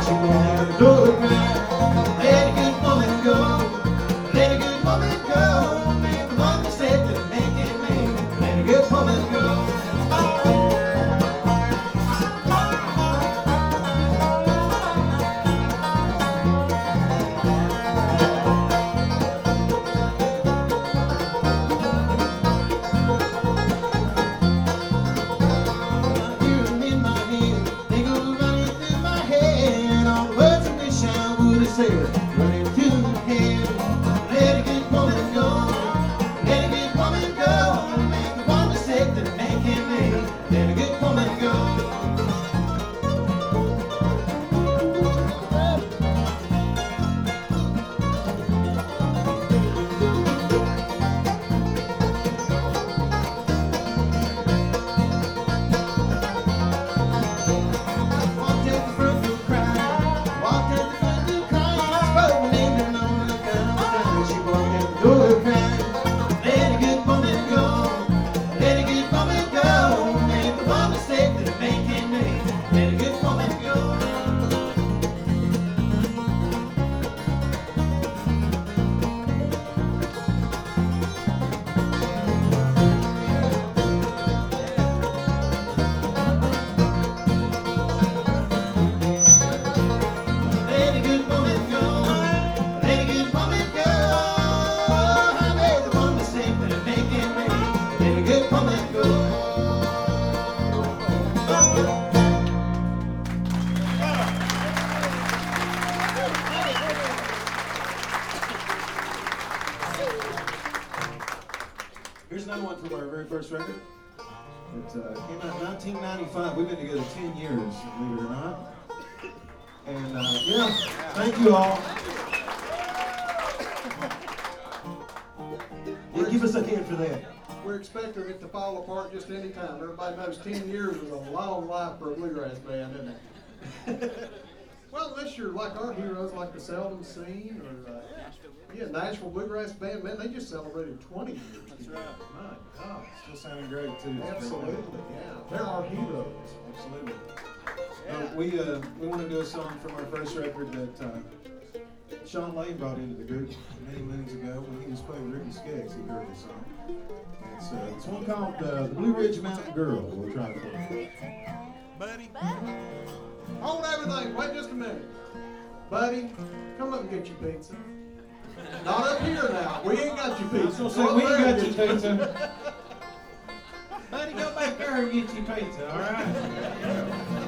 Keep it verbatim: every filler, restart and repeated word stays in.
she won't have a door to cry. Let a good woman go, let a good woman go. Man, the one that said that man can't make, let a good woman go. Running through my head, let a good woman go, let a good woman go. Make the one mistake that a man can't make, let a good woman go. Walked at the front door crying, walked at the front door crying. She walked out the door crying. Let a good woman go, let a good woman go. Make the one mistake that a man can't make, let a good woman go. Let a good woman go, let a good woman go. I made the one mistake that a man can't make, let a good woman go. Here's another one from our very first record. It uh, came out in nineteen ninety-five. We've been together ten years, believe it or not. And uh, yeah, thank you all. Yeah, give us a hand for that. We're expecting it to fall apart just any time. Everybody knows ten years is a long life for a bluegrass band, isn't it? Well, unless you're like our heroes, like the Seldom Scene, or uh, yeah, Nashville Bluegrass Band, man, they just celebrated twenty years. That's right. My God. Still sounding great too. Absolutely, yeah. They're our heroes. Absolutely. Uh, we uh, we want to do a song from our first record that uh, Sean Lane brought into the group many moons ago when he was playing Ricky Skaggs. He heard this song. It's, uh, it's one called uh, The Blue Ridge Mountain Girl. We'll try to play. Buddy, hold everything. Wait just a minute. Buddy, come up and get your pizza. Not up here now. We ain't got your pizza. I was gonna say, we ain't got your pizza. Buddy, go back there and get your pizza, all right?